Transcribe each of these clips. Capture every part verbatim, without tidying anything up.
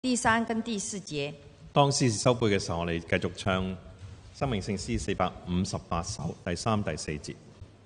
第三跟第四節。 當詩收背嘅時候，我哋繼續唱《生命聖詩》四百五十八首第三、第四節。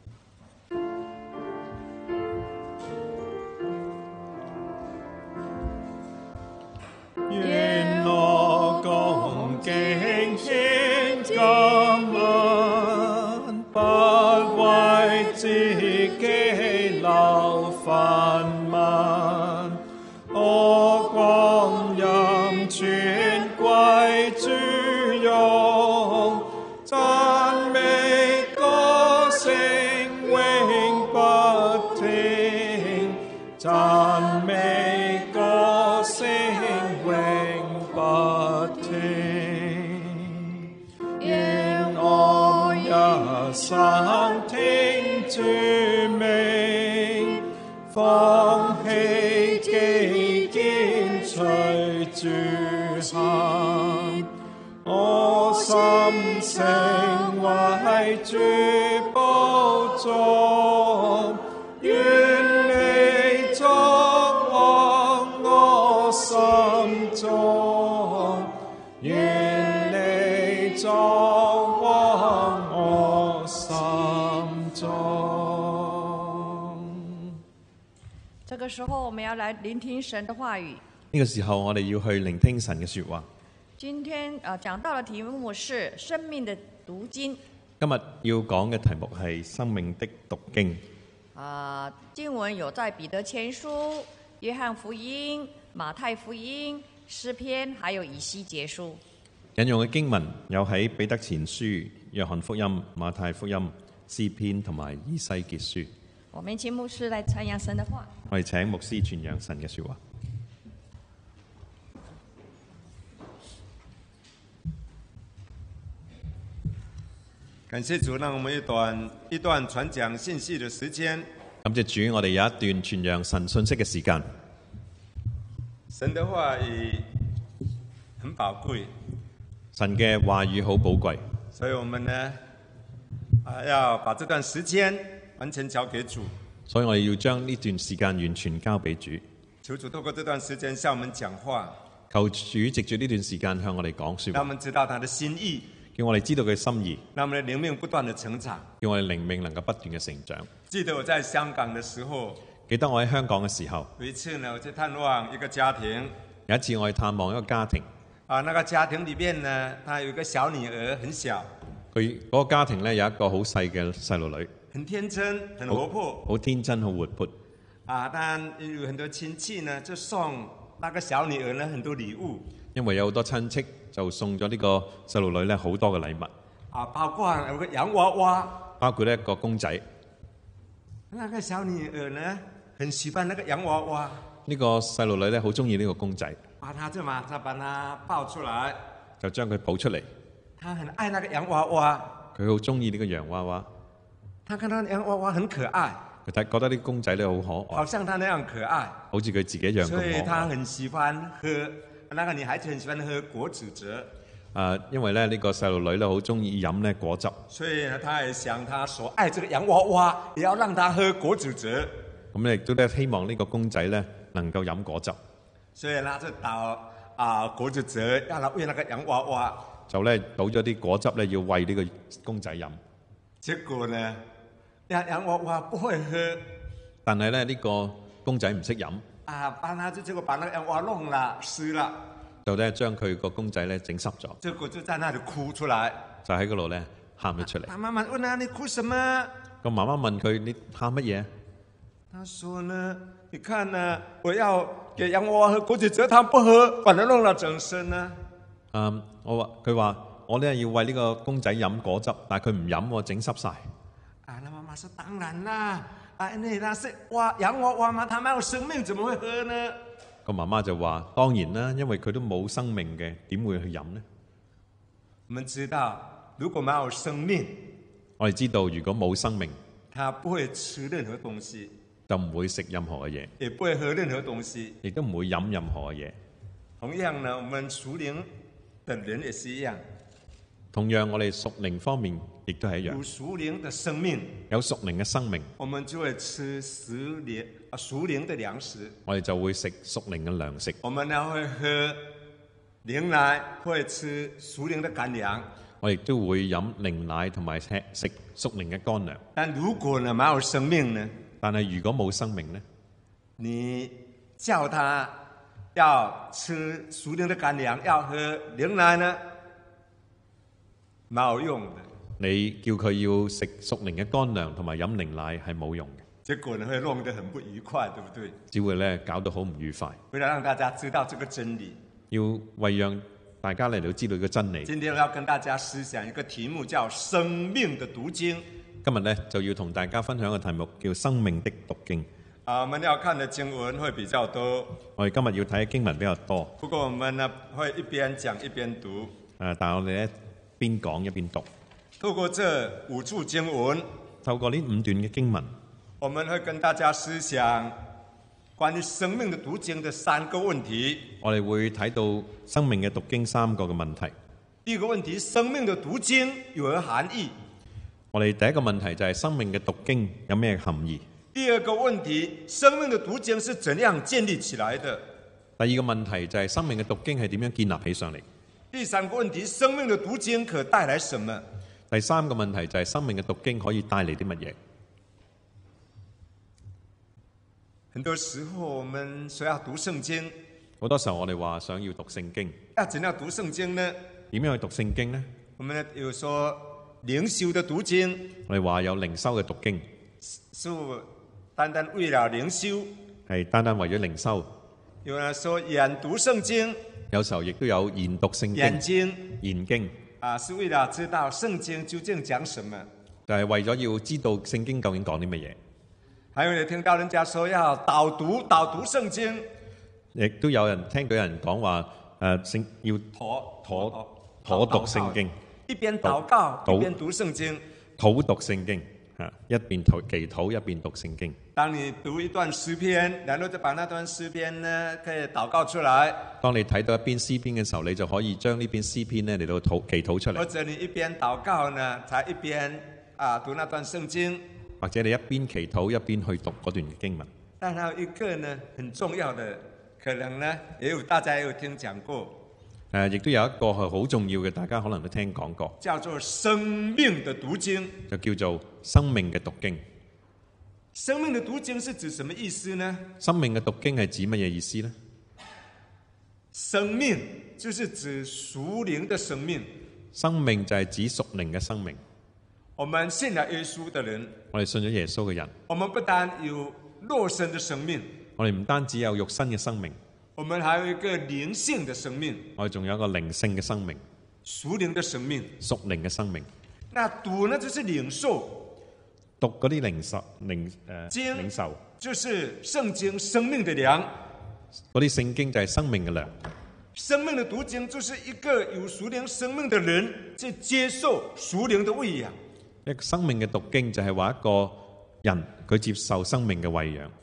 願我恭敬獻感恩，不為自己留分文，我光陰全歸主用，讚美歌聲永不停，讚美歌聲永不停。願我一生聽主命，放棄己見隨主行，我心聲為主保重，願你作王我心中，願你作王我心中。 這個時候我們要來聆聽神的話語。 呢個時候我哋要去聆聽神嘅說話。 今天啊、呃、講到的題目是生命的讀經。 今日要講嘅題目係生命的讀經。 啊、呃，經文有在彼得前書、約翰福音、馬太福音、詩篇，還有以西結書。 引用嘅經文有喺彼得前書、約翰福音、馬太福音、詩篇同埋以西結書。 我們請牧師來傳揚神的話。 我哋請牧師傳揚神嘅說話。 感謝主，讓我們一段一段傳講信息的時間。 感謝主，我哋有一段傳揚神信息嘅時間。 神的話語很寶貴， 神嘅話語好寶貴， 所以我們呢啊要把這段時間完全交給主。 所以我哋要將呢段時間完全交俾主。 求主透過這段時間向我們講話， 求主藉住呢段時間向我哋講說話， 讓我們知道他的心意， 叫我哋知道佢心意， 讓我們的靈命不斷的成長， 叫我哋靈命能夠不斷嘅成長。 記得我在香港的時候， 記得我喺香港嘅時候， 有一次呢，我去探望一個家庭。 有一次我去探望一個家庭， 啊，那個家庭裏面呢，他有一個小女兒，很小。 佢嗰個家庭呢，有一個好細嘅細路女， 很天真，很活潑， 好天真，好活潑。 啊，但有很多親戚呢，就送那個小女兒呢很多禮物。 因為有好多親戚就送咗呢個細路女呢好多嘅禮物。 啊，包括有個洋娃娃， 包括呢一個公仔。 那個小女兒呢，很喜歡那個洋娃娃。 呢個細路女呢，好中意呢個公仔。 啊，他就馬上把它抱出來， 就將佢抱出嚟。 他很愛那個洋娃娃， 佢好中意呢個洋娃娃。 他看到洋娃娃很可愛， 佢睇覺得啲公仔咧好可愛， 好像他那樣可愛， 好似佢自己一樣咁可愛。 所以他很喜歡喝，那個女孩子很喜歡喝果子汁。 啊，因為咧呢個細路女咧好中意飲咧果汁， 所以呢，他也想他所愛這個洋娃娃，也要讓他喝果子汁。 咁咧亦都咧希望呢個公仔咧能夠飲果汁。 所以呢，就倒啊果子汁，讓他餵那個洋娃娃。 就咧倒咗啲果汁咧，要餵呢個公仔飲。 結果呢，洋洋娃娃不會喝。 但係咧呢個公仔唔識飲。 啊，把他就結果把那個洋娃娃弄了濕了。 就咧將佢個公仔咧整濕咗。 結果就在那裡哭出來。 就喺嗰度咧喊咗出嚟。 他媽媽問他：你哭什麼？ 個媽媽問佢：你喊乜嘢？ 他說呢：你看呢，我要給洋娃娃喝果子汁，他不喝，反而弄了整身呢。 嗯，我話佢話我咧要餵呢個公仔飲果汁，但係佢唔飲喎，整濕晒。 啊，那媽媽說：當然啦，啊，你那是哇洋娃娃嘛，他沒有生命，怎麼會喝呢？ 個媽媽就話：當然啦，因為佢都冇生命嘅，點會去飲呢？ 我們知道，如果沒有生命， 我哋知道如果冇生命， 他不會吃任何東西， 就唔會食任何嘅嘢， 也不會喝任何東西， 亦都唔會飲任何嘅嘢。 同樣呢，我們屬靈的人也是一樣。 同樣，我哋屬靈方面亦都係一有樣， 屬靈的生命， 有屬靈嘅生命， 我們就會吃屬靈啊屬靈的糧食。 我哋就會食屬靈嘅糧食。 我們呢會喝靈奶，會吃屬靈的乾糧。 我亦都會飲靈奶同埋吃食屬靈嘅乾糧。 但如果呢沒有生命呢？ 但係如果冇生命呢？ 你叫他要吃屬靈的乾糧，要喝靈奶呢？冇用的。 你叫佢要食屬靈嘅乾糧同埋飲靈奶係冇用嘅， 結果呢會弄得很不愉快，對不對？ 只會咧搞到好唔愉快。 為了讓大家知道這個真理， 要為讓大家嚟到知道個真理。 今天我要跟大家思想一個題目，叫生命的讀經。 今日咧就要同大家分享個題目，叫生命的讀經。 啊，我們要看的經文會比較多。 我哋今日要睇嘅經文比較多， 不過我們呢會一邊講一邊讀。 誒，但係我哋咧邊講一邊讀。 透過這五處經文， 透過呢五段嘅經文， 我們會跟大家思想關於生命的讀經的三個問題。 我哋會睇到生命嘅讀經三個嘅問題。 第一個問題，生命的讀經有何含義？ 我哋第一個問題就係生命嘅讀經有咩含義？ 第二個問題，生命的讀經是怎樣建立起來的？ 第二個問題就係生命嘅讀經係點樣建立起上嚟？ 第三個問題，生命的讀經可帶來什麼？ 第三個問題就係生命嘅讀經可以帶嚟啲乜嘢？ 很多時候我們說要讀聖經， 好多時候我哋話想要讀聖經， 要怎樣讀聖經呢？ 點樣去讀聖經呢？ 我們有說靈修的讀經， 我哋話有靈修嘅讀經， 是單單為了靈修； 係單單為咗靈修。 有人說研讀聖經， 有時候亦都有研讀聖研經、 經研經， 啊，是為了知道聖經究竟講什麼。 就係為咗要知道聖經究竟講啲乜嘢。 還有你聽到人家說要導讀導讀聖經， 亦都有人聽到有人講話誒聖要妥妥妥讀聖經， 一邊禱告禱一邊讀聖經。 討讀聖經嚇，一邊禱祈禱一邊讀聖經。 當你讀一段詩篇，然後就把那段詩篇呢可以禱告出來。 當你睇到一篇詩篇嘅時候，你就可以將呢篇詩篇呢嚟到禱祈禱出嚟。 或者你一邊禱告呢，才一邊啊讀那段聖經。 或者你一邊祈禱一邊去讀嗰段經文。 但還有一個呢，很重要的，可能呢，也有大家也有聽講過。 誒，亦都有一個係好重要嘅，大家可能都聽講過， 叫做生命的讀經， 就叫做生命嘅讀經。 生命的讀經是指什麼意思呢？ 生命嘅讀經係指乜嘢意思呢？ 生命就是指屬靈的生命。 生命就係指屬靈嘅生命。 我們信了耶穌的人， 我哋信咗耶穌嘅人， 我們不但有肉身的生命， 我哋唔單止有肉身嘅生命， 我們還有一個靈性的生命， 我哋仲有一個靈性嘅生命， 屬靈的生命， 屬靈嘅生命。 那讀呢就是領受， 讀嗰啲靈受靈誒經領受， 就是聖經生命的糧。 嗰啲聖經就係生命嘅糧。 生命的讀經就是一個有屬靈生命的人去接受屬靈的餵養。 一個生命嘅讀經就係話一個人佢接受生命嘅餵養。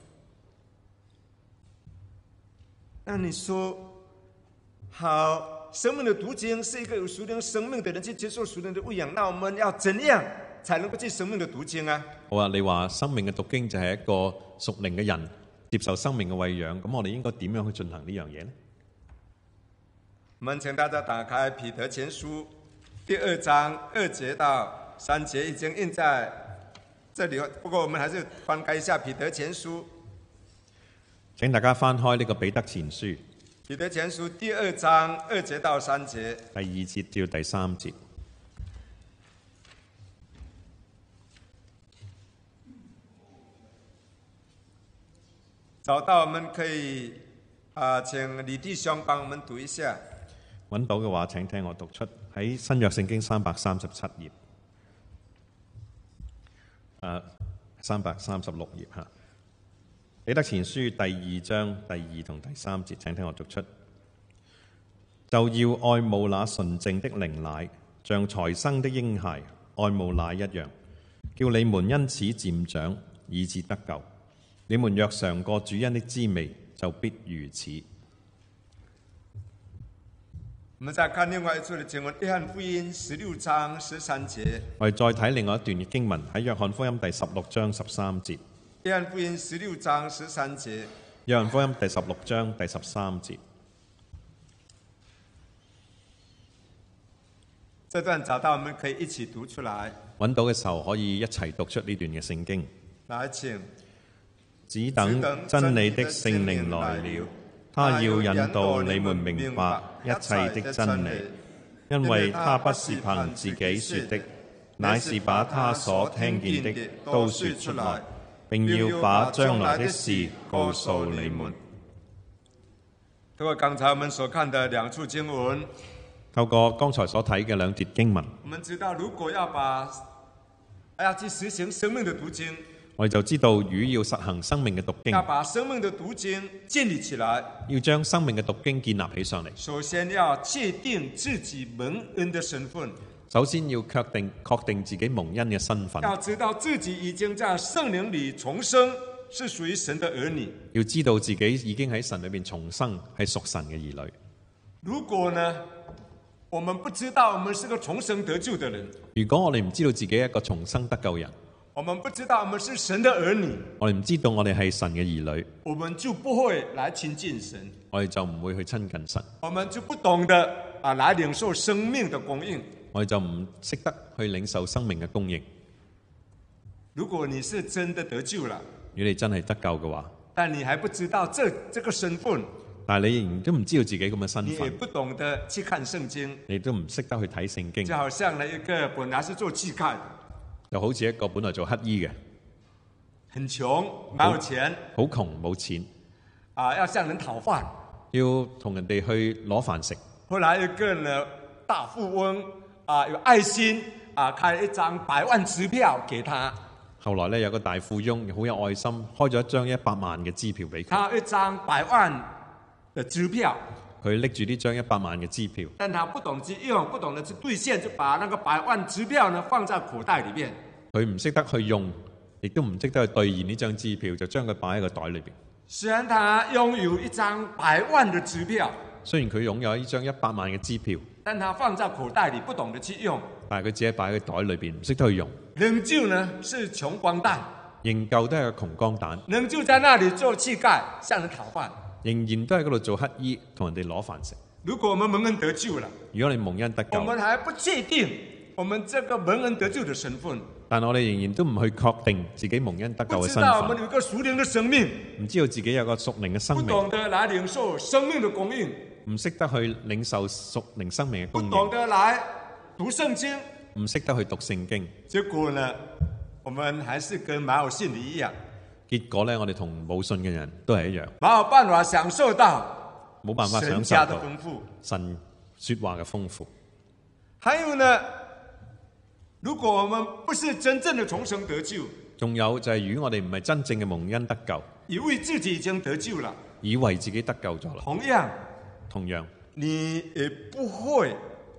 那你說好，生命的讀經是一個有屬靈生命的人去接受屬靈的餵養，那我們要怎樣才能夠去生命的讀經啊？ 好啊，你話生命嘅讀經就係一個屬靈嘅人接受生命嘅餵養，咁我哋應該點樣去進行呢樣嘢呢？ 我們請大家打開彼得前書第二章二節到三節，已經印在這裡，不過我們還是翻開一下彼得前書。 請大家翻開呢個彼得前書， 彼得前書第二章二節到三節， 第二節至到第三節。 找到我們可以啊、呃，請李弟兄幫我們讀一下。 揾到嘅話，請聽我讀出喺新約聖經三百三十七頁，誒三百三十六頁嚇。彼得前書第二章第二同第三節，請聽我讀出。就要愛慕那純淨的靈奶，像才生的嬰孩愛慕奶一樣，叫你們因此漸長，以致得救。你們若嘗過主恩的滋味，就必如此。 我們再看另外一處的經文，約翰福音十六章十三節。 我哋再睇另外一段嘅經文喺約翰福音第十六章十三節。 約翰福音十六章十三節。 約翰福音第十六章第十三節。 這段找到，我們可以一起讀出來。 揾到嘅時候可以一齊讀出呢段嘅聖經。 來，請。 只等真理的聖靈來了，他要引導你們明白一切的真理，因為他不是憑自己說的，乃是把他所聽見的都說出來，並要把將來的事告訴你們。 透過剛才我們所看的兩處經文， 透過剛才所睇嘅兩節經文， 我們知道如果要把要去實行生命的讀經， 我哋就知道，如果要實行生命嘅讀經， 要把生命的讀經建立起來， 要將生命嘅讀經建立起上嚟。 首先要確定自己蒙恩的身份。 首先要確定確定自己蒙恩嘅身份。 要知道自己已經在聖靈裏重生，是屬於神的兒女。 要知道自己已經喺神裏面重生，係屬神嘅兒女。 如果呢，我們不知道我們是個重生得救的人， 如果我哋唔知道自己係一個重生得救人， 我們不知道我們是神的兒女， 我哋唔知道我哋係神嘅兒女， 我們就不會來親近神， 我哋就唔會去親近神， 我們就不懂得啊來領受生命的供應， 我哋就唔識得去領受生命嘅供應。 如果你是真的得救了， 如果你真係得救嘅話， 但你還不知道這這個身份， 但係你仍然都唔知道自己咁嘅身你也份， 不懂得去看聖經， 你都唔識得去睇聖經， 就好像呢一個本來是做乞丐， 就好似一個本來做乞衣嘅， 很窮，沒有錢， 好窮冇錢， 啊，要向人討飯， 要同人哋去攞飯食。 後來一個呢大富翁啊，有愛心啊，開了一張百萬支票給他。 後來咧有個大富翁好有愛心，開咗一張一百萬嘅支票俾佢。 他有一張百萬的支票， 佢拎住呢張一百萬嘅支票， 但他不懂去用，不懂得去兌現，就把那個百萬支票呢放在口袋裏面。 佢唔識得去用，亦都唔識得去兌現呢張支票，就將佢擺喺個袋裏邊。 雖然他擁有一張百萬的支票， 雖然佢擁有呢張一百萬嘅支票， 但他放在口袋裏，不懂得去用。 但係佢只係擺喺個袋裏邊，唔識得去用。 仍舊呢是窮光蛋， 仍舊都係個窮光蛋， 仍舊在那裏做乞丐，向人討飯， 仍然都喺嗰度做乞衣，同人哋攞飯食。 如果我們蒙恩得救了， 如果你蒙恩得救， 我們還不確定我們這個蒙恩得救的身份， 但我哋仍然都唔去確定自己蒙恩得救嘅身不知道我們份， 有個屬靈的生命， 唔知道自己有個屬靈嘅生不命， 懂得來領受生命的供應， 唔識得去領受屬靈生命嘅不懂供應， 得來讀聖經， 唔識得去讀聖經， 結果呢，我們還是跟沒有信的一樣， 結果呢，我哋同冇信嘅人都係一樣， 沒有辦法享受到冇辦法享受神家的到豐富。 神說話嘅豐富。 還有呢，如果我們不是真正的重生得救， 仲有就係如果我哋唔係真正嘅蒙恩得救， 以為自己已經得救了， 以為自己得救咗啦， 同樣同樣你也不會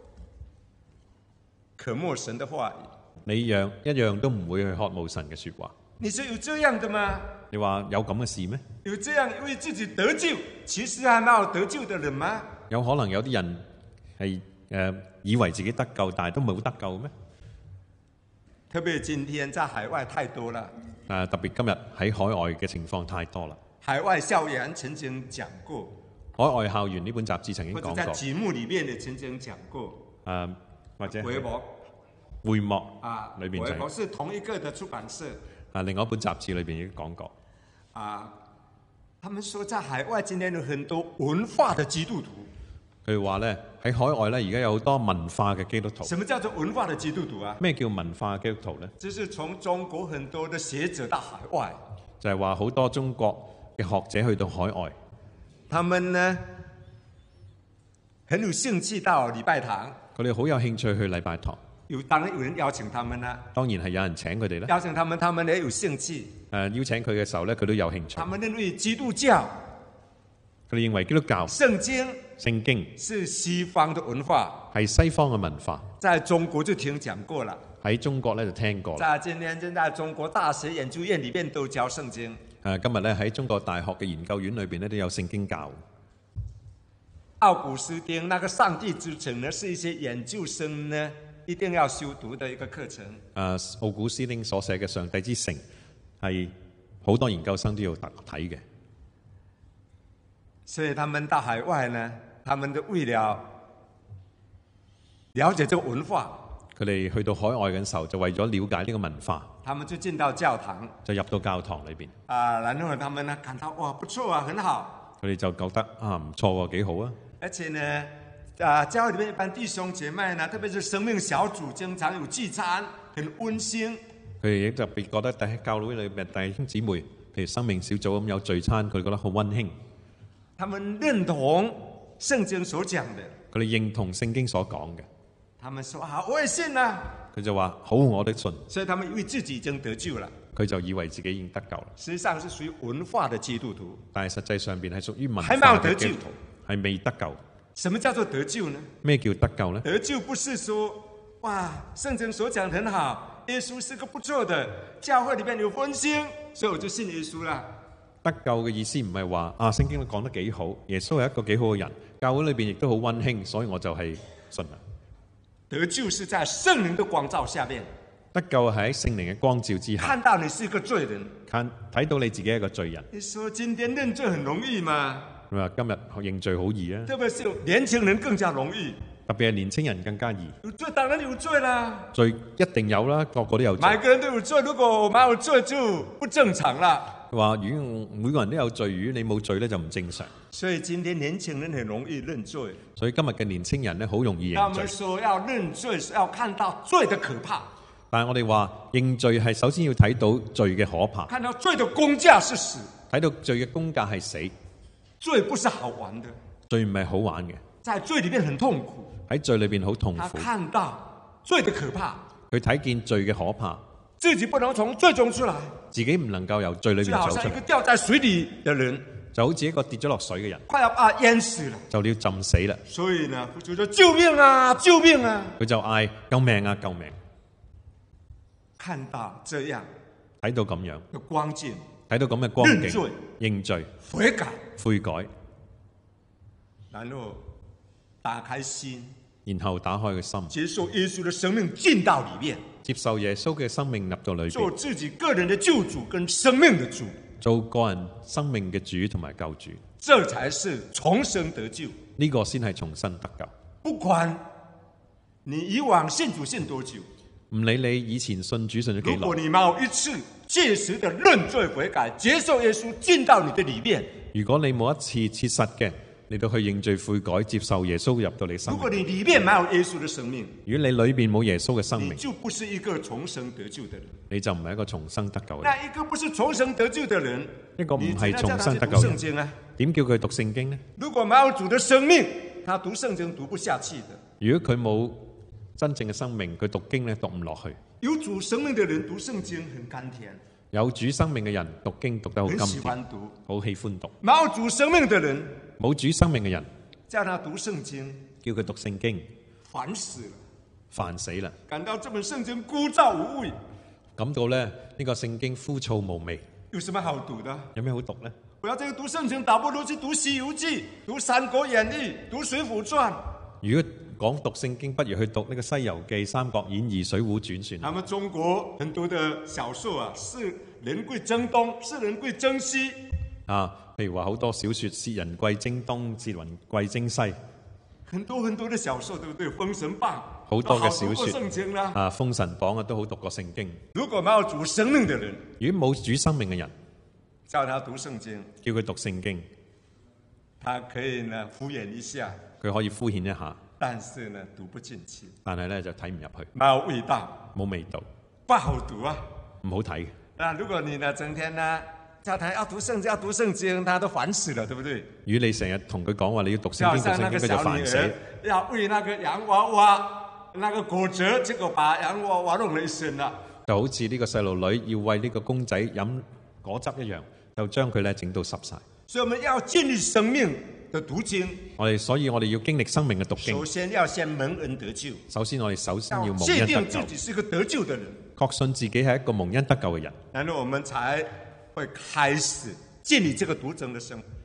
渴慕神的話語。 你樣一樣都唔會去渴慕神嘅說話。 你說有這樣的嗎？ 你話有咁嘅事咩？ 有這樣以為自己得救，其實還沒有得救的人嗎？ 有可能有啲人係誒、呃、以為自己得救，但係都冇得救咩？ 特別今天在海外太多了。 誒、呃、特別今日喺海外嘅情況太多啦。 海外校園曾經講過， 海外校園呢本雜誌曾經或者講過， 在節目裏面也曾經講過。 誒、呃、或者回幕會幕啊， 裏邊就回幕是同一個的出版社。 啊，另外一本雜誌裏邊已經講過。 啊，他們說在海外今天有很多文化的基督徒。 佢話咧喺海外咧，而家有好多文化嘅基督徒。 什麼叫做文化的基督徒啊？ 咩叫文化嘅基督徒咧？ 就是從中國很多的學者到海外， 就係話好多中國嘅學者去到海外， 他們呢很有興趣到禮拜堂。 佢哋好有興趣去禮拜堂。 有當然有人邀請他們啦， 當然係有人請佢哋咧。 邀請他們，他們也有興趣。 誒邀請佢嘅時候咧，佢都有興趣。 他們認為基督教， 佢哋認為基督教聖經聖經是西方的文化， 係西方嘅文化。 在中國就聽講過了， 喺中國咧就聽過啦。 在今天正在中國大學研究院裏面都教聖經。 誒今日咧喺中國大學嘅研究院裏邊咧都有聖經教。 奧古斯丁那個上帝之城呢，是一些研究生呢一定要修讀的一個課程。 啊，奧古斯丁所寫嘅《上帝之城》係好多研究生都要睇嘅， 所以他們到海外呢，他們都為了了解這個文化， 佢哋去到海外嘅時候就為咗了解呢個文化， 他們就進到教堂， 就入到教堂裏邊。 啊，然後他們呢感到哇不錯啊，很好。 佢哋就覺得啊唔錯喎，幾好啊！ 而且呢，啊，教會裏面一般弟兄姐妹呢，特別是生命小組，經常有聚餐，很溫馨。 佢哋亦特別覺得喺教會裏面弟兄姊妹，譬如生命小組咁有聚餐，佢哋覺得好溫馨。 他們認同聖經所講的， 佢哋認同聖經所講嘅。 他們說好，我也信啦。 佢就話好，我的信。 所以他們以為自己已經得救了， 佢就以為自己已經得救啦。 實際上是屬於文化的基督徒， 但係實際上邊係屬於文化還沒有得救嘅基督徒，係未得救。 什麼叫做得救呢？ 咩叫得救呢？ 得救不是說哇，聖經所講很好，耶穌是個不錯的，教會裏面有溫馨，所以我就信耶穌啦。 得救嘅意思唔係話啊，聖經都講得幾好，耶穌係一個幾好嘅人，教會裏邊亦都好溫馨，所以我就係信啦。 得救是在聖靈的光照下面， 得救係喺聖靈嘅光照之下， 看到你是一個罪人， 看睇到你自己係一個罪人。 你說今天認罪很容易嘛？ 佢話今日認罪好易啊， 特別是年輕人更加容易。 特別係年青人更加易。 有罪當然有罪啦， 罪一定有啦，個個都有罪。 每個人都有罪，如果我沒有罪就不正常啦。 佢話如果每個人都有罪，如果你冇罪咧就唔正常。 所以今天年輕人很容易認罪。 所以今日嘅年青人咧好容易認罪。 他們說要認罪是要看到罪的可怕， 但係我哋話認罪係首先要睇到罪嘅可怕， 看到罪的公價是死， 睇到罪嘅公價係死。 罪不是好玩的， 罪唔係好玩嘅， 在罪裏面很痛苦。 喺罪裏邊好痛他苦。 看到罪的可怕， 佢睇見罪嘅可怕， 自己不能從罪中出來， 自己唔能夠由罪裏就邊走出嚟， 好像一個掉在水裏的人， 就好似一個跌咗落水嘅人， 快要把他淹死了。 就要浸死啦。 所以呢，就說救命啊，救命啊！ 佢就嗌救命啊，救命！ 看到這樣睇到咁樣的光景， 睇到咁嘅光景， 認罪認罪悔改， 悔改， 然後打開心， 然後打開個心， 接受耶穌的生命進到裏面， 接受耶穌嘅生命入到裏邊， 做自己個人的救主跟生命的主， 做個人生命嘅主同埋救主， 這才是重生得救。 呢個先係重生得救。 不管你以往信主信多久， 唔理你以前信主信咗幾如果耐， 你沒有一次切實的認罪悔改，接受耶穌進到你的裏面， 如果你冇一次切實嘅嚟到去認罪悔改，接受耶穌入到你生如果命， 你裏面沒有耶穌的生命， 如果你裏邊冇耶穌嘅生你命， 就不是一個重生得救的人。 你就唔係一個重生得救嘅人。 那一個不是重生得救的人， 一個唔你係重生得救聖嘅人， 經啊？ 點叫佢讀聖經呢？ 如果沒有主的生命，他讀聖經讀不下去的。 如果佢冇真正嘅生命，佢讀經咧讀唔落去。 有主生命的人讀聖經很甘甜， 有主生命嘅人讀經讀得好很甘甜， 喜歡讀。 好喜歡讀。 沒有主生命的人， 冇主生命嘅人， 叫他讀聖經， 叫佢讀聖經， 煩死了， 煩死啦！ 感到這本聖經枯燥無味。 感到咧呢個聖經枯燥無味， 有什麼好讀的？ 有咩好讀呢？ 我要這個讀聖經，倒不如去讀《西遊記》、讀《三國演義》、讀《水滸傳》。 如果講讀聖經，不如去讀呢個《西遊記》、《三國演義》、《水滸傳》算。 他們中國很多的小說啊，是人貴爭東，是人貴爭西。 啊，譬如話好多小說，薛人貴爭東，薛雲貴爭西。 很多很多的小說，對不對？《封神榜》 好多嘅小都好讀過說聖經啦。 啊，《封神榜》啊，都好讀過聖經。 如果沒有主生命的人， 如果冇主生命嘅人， 叫他讀聖經， 叫佢讀聖經， 他可以呢敷衍一下， 佢可以敷衍一下， 但是呢讀不進去， 但係咧就睇唔入去， 沒有味道， 冇味道， 不好讀啊。 唔好睇。 那如果你呢整天呢叫他要讀聖經，要讀聖經，他都煩死了，對不對？ 如果你成日同佢講話你要讀聖經，讀就好像那個聖經，佢就小女煩死兒。要餵那個洋娃娃，那個果汁，結果把洋娃娃弄了一身啦。 就好似呢個細路女要餵呢個公仔飲果汁一樣，就將佢咧整到濕晒。 所以我們要建立生命的讀經， 我哋所以我哋要經歷生命嘅讀經首。先要先蒙恩得救， 首先我哋首先要要蒙恩得確定救自，己是一個得救的人， 確信自己係一個蒙恩得救嘅人， 然後我們才會開始建立這個讀經的生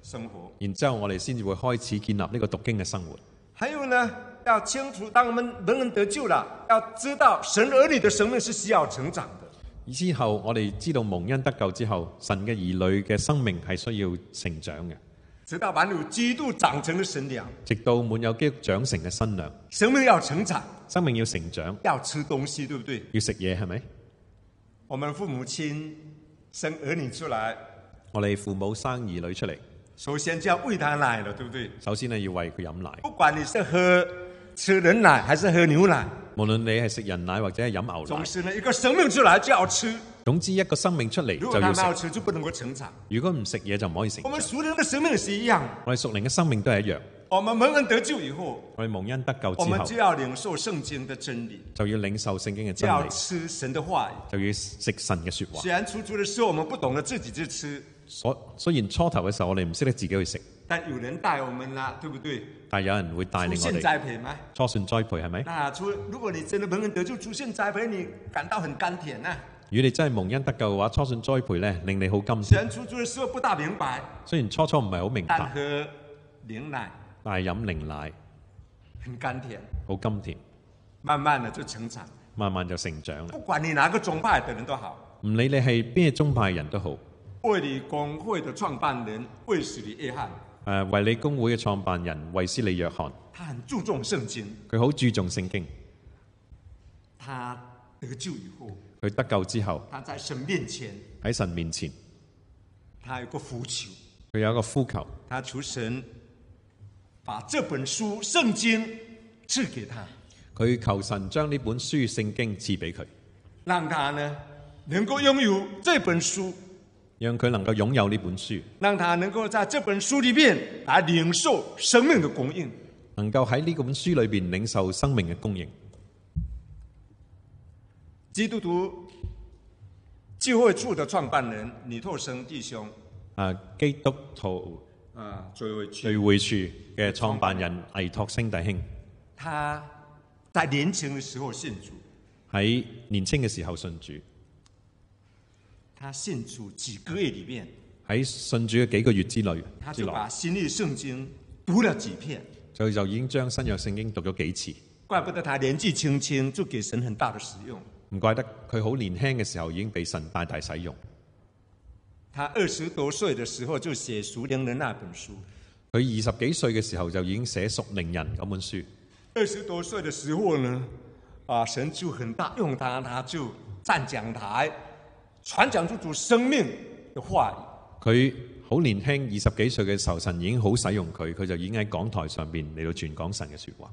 生活。 然之後我哋先至會開始建立呢個讀經嘅生活。 還有呢，要清楚，當我們蒙恩得救了，要知道神兒女的生命是需要成長的。 之後我哋知道蒙恩得救之後，神嘅兒女嘅生命係需要成長嘅， 直到滿有基督長成的身量， 直到滿有基督長成嘅身量。 生命要成長， 生命要成長， 要吃東西，對不對？ 要食嘢係咪？ 我們父母親生兒女出來， 我哋父母生兒女出嚟， 首先就要餵他奶了，對不對？ 首先呢要餵佢飲奶， 不管你是喝吃人奶還是喝牛奶， 無論你係食人奶或者係飲牛奶， 總是呢一個生命出來就要吃。 總之一個生命出嚟如果他就要食， 沒有吃就不能夠成長。 如果唔食嘢就唔可以成長。 我們屬靈的生命是一樣， 我哋屬靈嘅生命都係一樣。 我們蒙恩得救以後， 我哋蒙恩得救之我們後， 就要領受聖經的真理， 就要領受聖經嘅就要真理， 吃神的話語。 就要食神嘅說話。 雖然初初的時候我們不懂得自己去吃， 所雖然初頭嘅時候我哋唔識得自己去食， 但有人帶我們啦，對不對？ 但係有人會帶出現領我哋栽培嗎？ 初信栽培係咪？ 那除如果你真的蒙恩得救，出現栽培，你感到很甘甜啊。 如果你真係蒙恩得救嘅話，初信栽培咧令你好甘甜。 雖然初初的時候不大明白， 雖然初初唔係好明但白， 喝靈奶但係飲靈奶很甘甜， 好甘甜， 慢慢的就成長。 慢慢就成長啦。 不管你哪個宗派的人都好， 唔理你係邊個宗派人都好， 衛理公會的創辦人衛斯理約翰， 誒衛理公會嘅創辦人衛斯理約翰， 他很注重聖經。 佢好注重聖經。 他得救以後， 佢得救之後他在神面前， 喺神面前， 他有個呼求， 佢有一個呼求， 他求神把這本書聖經賜給他， 佢求神將呢本書聖經賜俾佢， 讓他呢能夠擁有這本書， 讓佢能夠擁有呢本書， 讓他能夠在這本書裏面來領受生命的供應， 能夠喺呢本書裏邊領受生命嘅供應。 基督徒聚會處的創辦人倪柝聲弟兄， 啊，基督徒啊，聚會處聚會處嘅創辦人倪柝聲弟兄， 他在年輕的時候信主， 喺年青嘅時候信主， 他信主幾個月裏面， 喺信主嘅幾個月之內他之內， 就把新約聖經讀了幾遍， 就就已經將新約聖經讀咗幾次。 怪不得他年紀輕輕就給神很大的使用。 唔怪得佢好年輕嘅時候已經被神大大使用。 他二十多歲的時候就寫屬靈人那本書。 佢二十幾歲嘅時候就已經寫屬靈人嗰本書。 二十多歲的時候呢，啊，神就很大用他，他就站講台，傳講出主生命的話語。 佢好年輕，二十幾歲嘅時候，神已經好使用佢，佢就已經喺講台上邊嚟到傳講神嘅說話。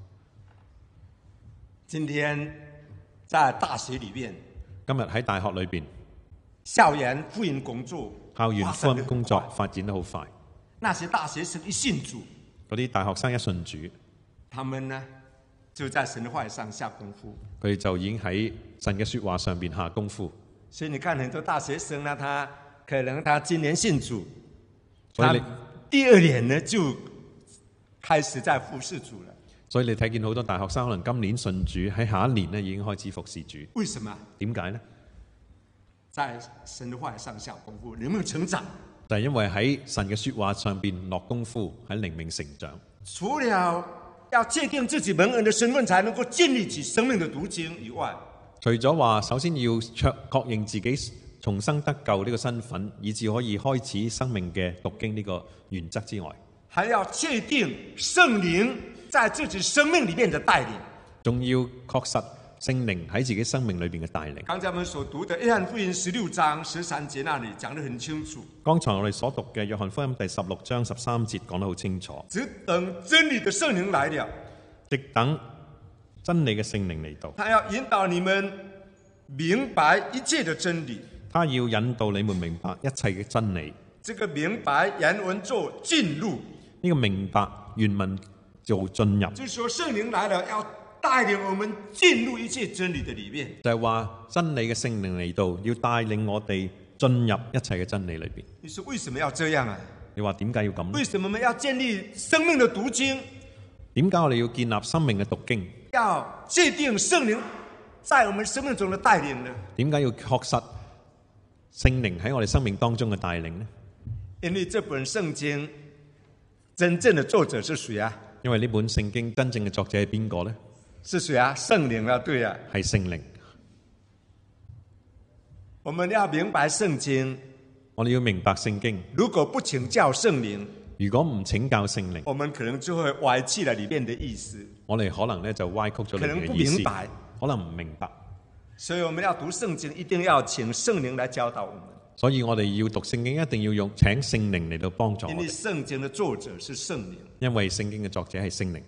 今天在大學裏邊， 今日喺大學裏邊， 校園福音工作， 校園福音工作發展得好快。 那些大學生一信主， 嗰啲大學生一信主， 他們呢就在神的話語上下功夫。 佢哋就已經喺神嘅說話上邊下功夫。 所以你看很多大學生呢，他可能他今年信主， 所以你他第二年呢就開始在服侍主了。 所以你睇見好多大學生可能今年信主，喺下一年呢已經開始服侍主。 為什麼？ 點解呢？ 在神的話語上下功夫，有沒有成長？ 就係因為喺神嘅說話上邊落功夫，喺靈命成長。 除了要確定自己蒙恩的身份，才能夠建立起生命的讀經以外， 除咗話首先要確確認自己重生得救呢個身份，以至可以開始生命嘅讀經呢個原則之外， 還要確定聖靈在自己生命裏面的帶領， 仲要確實聖靈喺自己生命裏邊嘅帶領。 剛才我們所讀的約翰福音十六章十三節那裏講得很清楚。 剛才我哋所讀嘅約翰福音第十六章十三節講得好清楚。 只等真理的聖靈來了， 直等真理嘅聖靈嚟到， 他要引導你們明白一切的真理。 他要引導你們明白一切嘅真理。 這個明白原文做進入， 呢個明白原文做進入， 就是說聖靈來了，要帶領我們進入一切真理的裏面。 就係話真理嘅聖靈嚟到，要帶領我哋進入一切嘅真理裏邊。 你說為什麼要這樣啊？ 你話點解要咁？ 為什麼我們要建立生命的讀經？ 點解我哋要建立生命嘅讀經？ 要確定聖靈在我們生命中的帶領呢？ 點解要確實聖靈喺我哋生命當中嘅帶領呢？ 因為這本聖經真正的作者是誰啊？ 因為呢本聖經真正嘅作者係邊個呢？ 是誰啊？聖靈啊，對啊， 係聖靈。 我們要明白聖經， 我哋要明白聖經。 如果不請教聖靈， 如果唔請教聖靈， 我們可能就會歪曲了裏面的意思。 我哋可能咧就歪曲咗裏面嘅意思， 可能不明白， 可能唔明白。 所以我們要讀聖經，一定要請聖靈來教導我們。 所以我哋要讀聖經，一定要用請聖靈嚟到幫助我哋。 因為聖經的作者是聖靈， 因為聖經嘅作者係聖靈。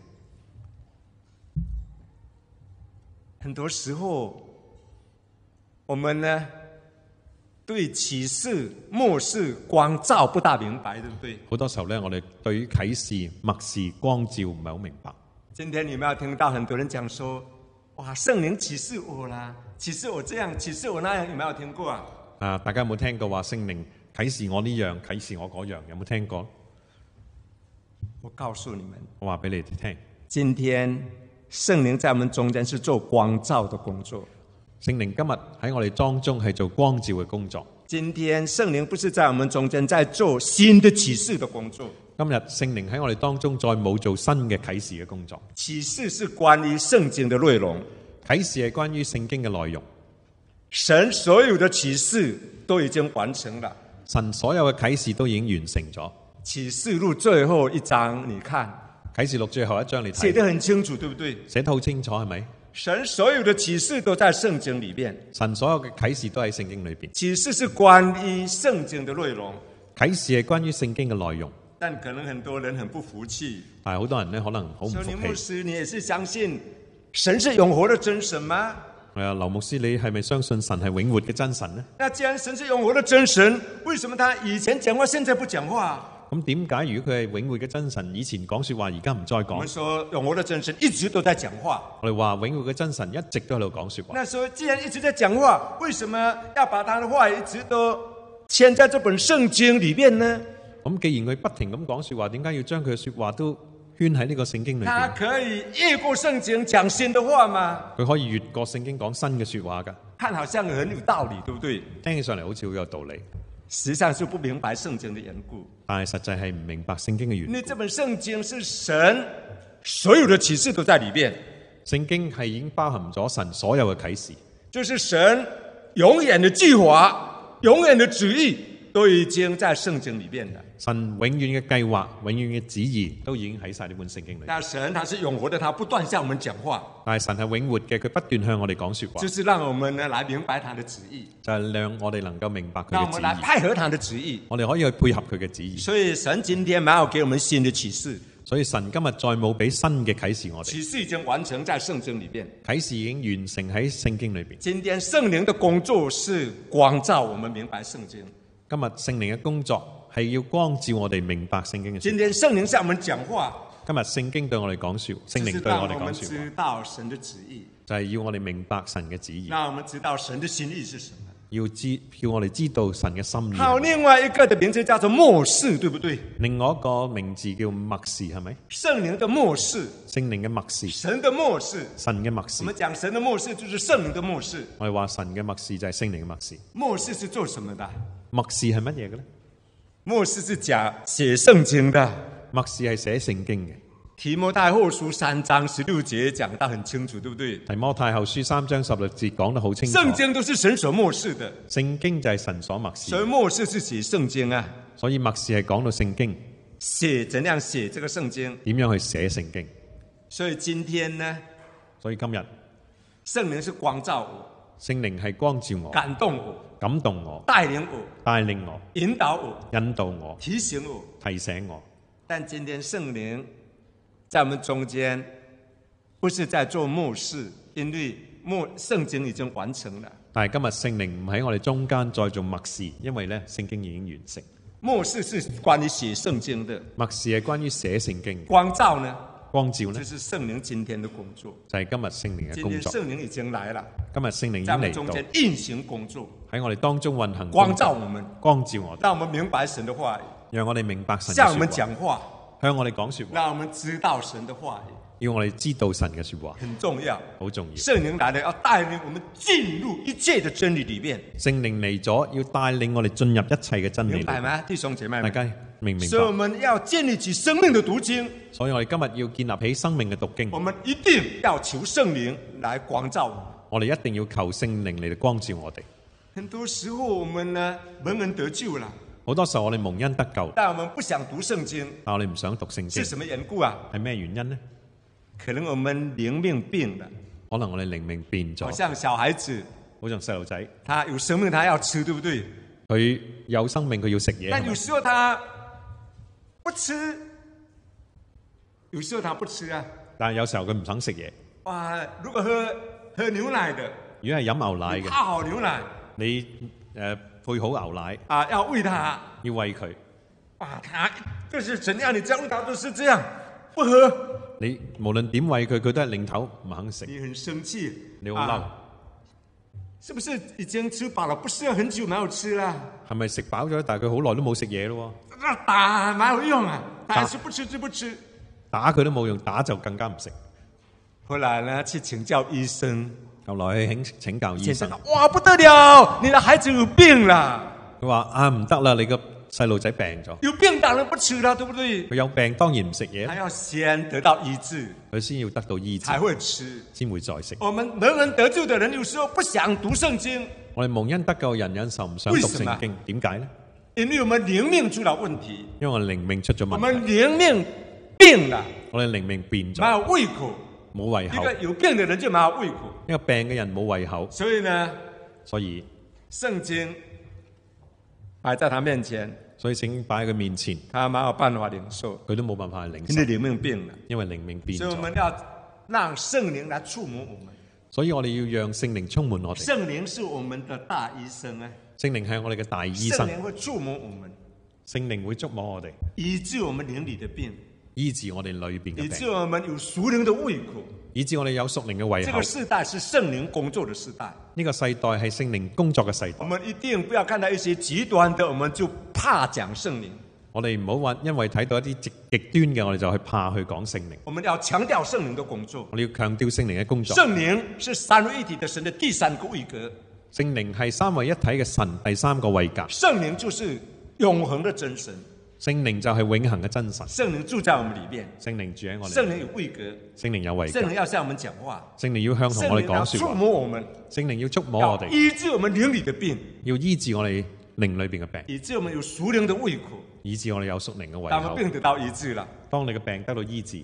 很多時候，我們呢對啟示、默示、光照不大明白，對不對？ 好多時候咧，我哋對於啟示、默示、光照唔係好明白。 今天你們要聽到很多人講說：哇，聖靈啟示我啦，啟示我這樣，啟示我那樣，有沒有聽過啊？ 啊，大家有冇聽過話聖靈啟示我呢樣，啟示我嗰樣？有冇聽過？ 我告訴你們， 我話俾你哋聽， 今天聖靈在我們中間是做光照的工作。 聖靈今日喺我哋當中係做光照嘅工作。 今天聖靈不是在我們中間在做新的啟示的工作。 今日聖靈喺我哋當中再冇做新嘅啟示嘅工作。 啟示是關於聖經的內容， 啟示係關於聖經嘅內容。 神所有的啟示都已經完成了。 神所有嘅啟示都已經完成咗。 啟示錄最後一章，你看啟示錄最後一章你睇， 寫得很清楚，對不對？ 寫得好清楚，係咪？ 神所有的啟示都在聖經裏面。 神所有嘅啟示都喺聖經裏邊。 啟示是關於聖經的內容， 啟示係關於聖經嘅內容。 但可能很多人很不服氣。 但係好多人呢，可能好唔服說你牧氣。 師，你也是相信神是永活的真神嗎？ 係啊，劉牧師，你係咪相信神係永活嘅真神呢？ 那既然神是永活的真神，為什麼他以前講話，現在不講話？ 咁點解如果佢係永活嘅真神，以前講說話，而家唔再我講？ 們說永活的真神一直都在講話。 我哋話永活嘅真神一直都喺度講說話。 那時候既然一直在講話，為什麼要把他的話一直都簽在這本聖經裏面呢？ 咁既然佢不停咁講說話，點解要將佢嘅說話都圈喺呢個聖經裏他邊？ 可以越過聖經講新的話嗎？ 佢可以越過聖經講新嘅說話噶？ 看好像很有道理，對不對？ 聽起上嚟好似好有道理， 實際上是不明白聖經的緣故。 但係實際係唔明白聖經嘅緣故。 因為這本聖經是神所有的啟示都在裏面， 聖經係已經包含咗神所有嘅啟示， 就是神永遠的計劃、永遠的旨意都已經在聖經裏面了。 神永遠嘅計劃、永遠嘅旨意都已經喺晒呢本聖經裏。 那神他是永活的，他不斷向我們講話， 但係神係永活嘅，佢不斷向我哋講說話， 就是讓我們呢來明白他的旨意， 就係讓我哋能夠明白佢讓我們來嘅旨意。 配合他的旨意。 我哋可以去配合佢嘅旨意。 所以神今天沒有給我們新的啟示， 所以神今日再冇俾新嘅啟示我哋， 啟示已經完成在聖經裏面。 啟示已經完成喺聖經裏邊。 今天聖靈的工作是光照我們明白聖經。 今日聖靈嘅工作係要光照我哋明白聖經嘅事。 今天聖靈向我們講話， 今日聖經對我哋講說，聖靈就是對我讓我們哋講說知道神的旨意， 就係要我哋明白神嘅旨意， 讓我們知道神的心意是什麼。 要知要我哋知道神嘅心意。 好，另外一個的名字叫做默示，對不對？ 另外一個名字叫默示，係咪？ 聖靈的默示， 聖靈嘅默示， 神的默示。 神嘅默示我。們講神的默示，就是聖靈的默示。 我哋話神嘅默示就係聖靈嘅默示。 默示是做什麼的？ 默示係乜嘢嘅咧？ 默示是講寫聖經的。 默示係寫聖經嘅。 提摩太後書三章十六節講得很清楚，對不對？ 提摩太後書三章十六節講得好清楚。 聖經都是神所默示的， 聖經就係神所默示。 所以默示是寫聖經啊。 所以默示係講到聖經， 寫怎樣寫這個聖經？ 點樣去寫聖經？ 所以今天呢， 所以今日聖靈是光照我， 聖靈係光照我、 感動我、 感動我、 帶領我、 帶領我、 引導我、 引導我、 提醒我。 提醒我。 但今天聖靈在我們中間，不是在做默示，因為默聖經已經完成了。 但係今日聖靈唔喺我哋中間再做默示，因為咧聖經已經完成。 默示是關於寫聖經的， 默示係關於寫聖經。 光照呢？ 光照呢這是聖靈今天的工作。 就係今日聖靈嘅今天工作。 聖靈已經來了， 今日聖靈已在我們經嚟到中間運行工作， 喺我哋當中運行工作， 光照我們， 光照我哋， 讓我們明白神的話語， 讓我哋明白神嘅向我們說話， 講話， 向我哋講說話， 讓我們知道神的話語， 要我哋知道神嘅說話， 很重要， 好重要。 聖靈來了，要帶領我們進入一切的真理裏面。 聖靈嚟咗，要帶領我哋進入一切嘅真理裏。 明白嗎，弟兄姐妹們？ 大家明唔明白？ 所以我們要建立起生命的讀經。 所以我哋今日要建立起生命嘅讀經。 我們一定要求聖靈來光照我們。 我哋一定要求聖靈嚟光照我哋。 很多時候我們呢蒙恩得救了， 好多時候我哋蒙恩得救， 但我們不想讀聖經， 但我哋唔想讀聖經， 是什麼緣故啊？ 係咩原因呢？ 可能我們靈命病了， 可能我哋靈命變咗， 好像小孩子， 好像細路仔， 他有生命，他要吃，對不對？ 佢有生命，佢要食嘢。 但有時候他不吃，有時候他不吃啊。 但係有時候佢唔想食嘢。 哇！如果喝喝牛奶的， 如果係飲牛奶嘅， 泡好牛奶， 你誒、呃、配好牛奶啊，要餵他， 要餵佢。 哇！他就是怎樣，你教他都是這樣，不喝。 你無論點餵佢，佢都係擰頭唔肯食。 你很生氣， 你好嬲、啊， 是不是已經吃飽了？不是很久沒有吃啦？ 係咪食飽咗？但係佢好耐都冇食嘢咯。 那打哪有用啊？他還是不吃就不吃， 打佢都冇用，打就更加唔食。 後來呢，去請教醫生， 後來去請請教醫生， 哇，不得了，你的孩子有病啦！ 佢話啊，唔得啦，你個細路仔病咗， 有病當然不吃啦，對不對？ 佢有病當然唔食嘢， 還要先得到醫治， 佢先要得到醫治， 才會吃， 先會再食。 我們蒙恩得救的人，有時候不想讀聖經。 我哋蒙恩得救人有時候唔想讀聖經，點解呢？ 因為我們靈命出了問題， 因為我哋靈命出咗問題， 我們靈命病了， 我哋靈命變咗， 沒有胃口， 冇胃口。 一個有病的人就沒有胃口， 一個病嘅人冇胃口， 所以呢， 所以聖經擺在他面前， 所以聖經擺喺佢面前， 他沒有辦法領受， 佢都冇辦法領受， 因為靈命病了， 因為靈命變咗。 所以我們要讓聖靈來觸摸我們， 所以我哋要讓聖靈充滿我哋。 聖靈是我們的大醫生啊， 聖靈係我哋嘅大醫生， 聖靈會觸摸我們， 聖靈會觸摸我哋， 醫治我們靈裏的病， 醫治我哋裏邊嘅以致病， 我們有屬靈的胃口。 以致我哋有屬靈嘅胃口。 這個世代是聖靈工作的世代， 呢個世代係聖靈工作嘅世代。 我們一定不要看到一些極端的，我們就怕講聖靈。 我哋唔好話，因為睇到一啲極極端嘅，我哋就去怕去講聖靈。 我們要強調聖靈的工作。 我哋要強調聖靈嘅工作。 聖靈是三位一體的神的第三個位格。 聖靈係三位一體嘅神第三個位格。 聖靈就是永恆的真神。 聖靈就係永恆嘅真神。 聖靈住在我們裏面。 聖靈住喺我哋。 聖靈有位格。 聖靈有位格。 聖靈要向我們講話。 聖靈要向同我哋講說話。 聖靈要觸摸我們。 聖靈要觸摸我哋。 醫治我們靈裏的病。 要醫治我哋靈裏邊嘅病。 以致我們有屬靈的胃口。 以致我哋有屬靈嘅胃口。 當我們病得到醫治了。 當你嘅病得到醫治。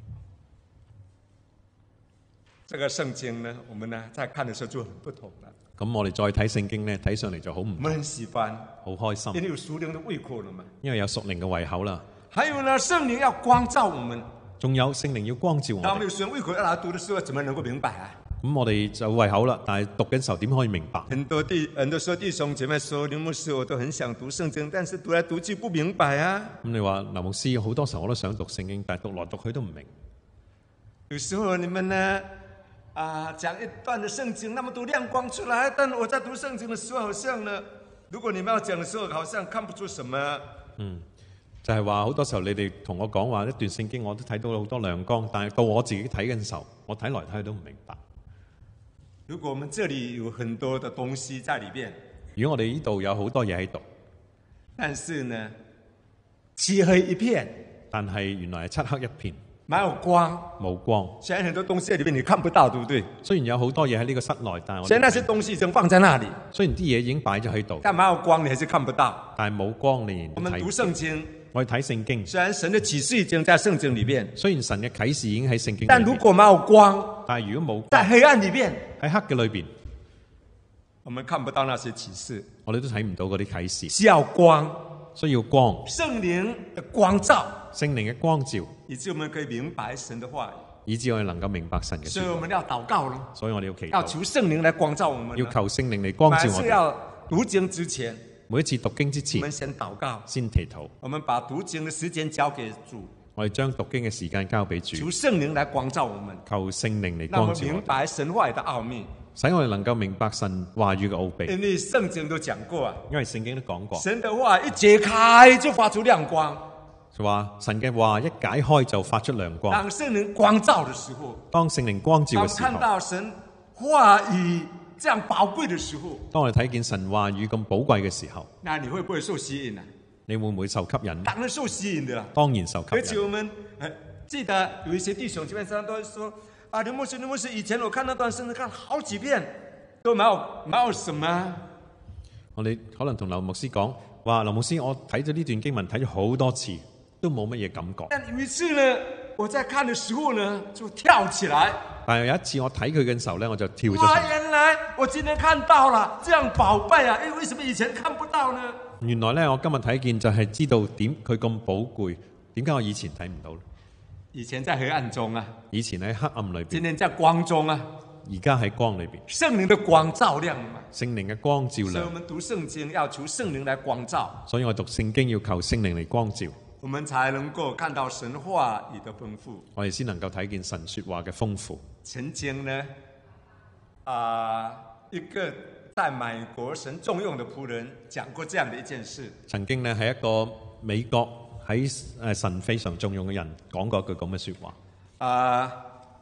這個聖經呢，我們呢在看的時候就很不同了。 咁我哋再睇聖經呢，睇上嚟就好唔同。 我們很喜歡， 好開心， 因為有屬靈的胃口了嘛。 因為有屬靈嘅胃口啦。 還有呢，聖靈要光照我們。 仲有聖靈要光照我哋。 當我們有屬靈胃口要來讀的時候，怎麼能夠明白啊？ 咁我哋就胃口啦，但係讀嘅時候點可以明白？ 很多弟很多時候弟兄姐妹說，林牧師我都很想讀聖經，但是讀來讀去不明白啊。 咁你話林牧師好多時候我都想讀聖經，但係讀來讀去都唔明。 有時候你們呢？啊，講一段的聖經，那麼多亮光出來，但我在讀聖經的時候，好像呢，如果你們要講的時候，好像看不出什麼。 嗯，就係話好多時候你哋同我講話一段聖經，我都睇到好多亮光，但係到我自己睇嘅時候，我睇來睇去都唔明白。 如果我們這裡有很多的東西在裡面， 如果我哋呢度有好多嘢喺度， 但是呢，漆黑一片， 但係原來係漆黑一片。 沒有光， 冇光。 現在很多東西在裡面你看不到，對不對？ 雖然有好多嘢喺呢個室內，但係我現在那些東西已經放在那裡。 雖然啲嘢已經擺咗喺度， 但沒有光，你還是看不到。 但係冇光，你我們讀聖經， 我哋睇聖經。 雖然神的啟示已經在聖經裡面， 雖然神嘅啟示已經喺聖經裡面， 但如果沒有光， 但係如果冇在黑暗裡面， 喺黑嘅裏邊， 我們看不到那些啟示。 我哋都睇唔到嗰啲啟示。 需要光， 需要光， 聖靈的光照。 聖靈嘅光照， 以致我們可以明白神的話語， 以致我哋能夠明白神嘅說話。 所以我們要禱告咯。 所以我哋要祈禱， 要求聖靈來光照我們。 要求聖靈嚟光照我哋。 每次要讀經之前， 每一次讀經之前， 我們先禱告， 先祈禱。 我們把讀經嘅時間交給主， 我哋將讀經嘅時間交俾主， 求聖靈來光照我們， 求聖靈嚟讓我們光照我哋， 明白神話語的奧秘， 使我哋能夠明白神話語嘅奧秘。 因為聖經都講過啊， 因為聖經都講過， 神的話一解開就發出亮光。 就話神嘅話一解開就發出亮光。 當聖靈光照的時候， 當聖靈光照嘅時當看候， 到神話語這樣寶貴的時候， 當我哋睇見神話語咁寶貴嘅時候， 那你會不會受吸引啊？ 你會唔會受吸引？ 當然受吸引的啦。 當然受吸而且我引。 們呃記得有一些弟兄基本上都會說啊，劉牧師，劉牧師，以前我看那段聖經看好幾遍，都沒有沒有什麼。 我哋可能同劉牧師講話，劉牧師，我睇咗呢段經文睇咗好多次，都冇乜嘢感覺。 但有一次呢，我在看的時候呢，就跳起來。 但係有一次我睇佢嘅時候咧，我就跳咗哇！ 上嚟。 原來我今天看到了，這樣寶貝啊！誒，為什麼以前看不到呢？ 原來咧，我今日睇見就係知道點佢咁寶貴，點解我以前睇唔到呢？ 以前在黑暗中啊， 以前喺黑暗裏邊， 今天在光中啊。 而家喺光裏邊， 聖靈的光照亮嘛， 聖靈嘅光照所以我亮， 們讀聖經要求聖靈來光照， 所以我讀聖經要求聖靈嚟光照， 我們才能夠看到神話語的豐富。 我哋先能夠睇見神說話嘅豐富。 曾經呢，啊、呃，一個在美國神重用的僕人講過這樣的一件事。 曾經呢，係一個美國喺誒神非常重用嘅人講過一句咁嘅說話。 啊、呃，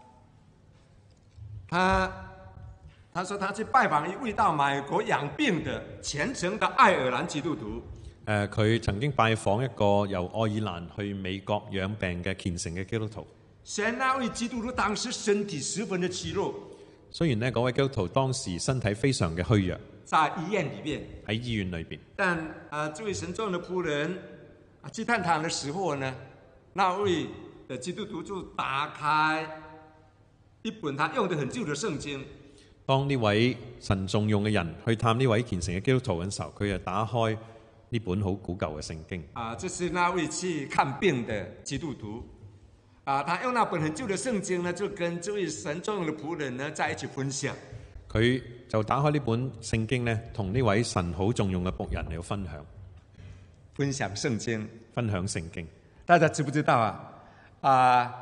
他他說他去拜訪一位到美國養病的虔誠的愛爾蘭基督徒。 誒，佢曾經拜訪一個由愛爾蘭去美國養病嘅虔誠嘅基督徒。 雖然那位基督徒當時身體十分的虛弱， 雖然呢嗰位基督徒當時身體非常嘅虛弱， 在醫院裏面， 喺醫院裏邊， 但啊，這位神重的僕人啊去探訪的時候呢，那位的基督徒就打開一本他用得很久的聖經。 當呢位神重用嘅人去探呢位虔誠嘅基督徒嘅時候，佢就打開呢本好古舊嘅聖經。 啊，這是那位去看病的基督徒。啊，他用那本很舊的聖經呢，就跟這位神重用的僕人呢在一起分享。 佢就打開呢本聖經呢，同呢位神好重用嘅僕人嚟分享， 分享聖經， 分享聖經。 大家知不知道啊？啊，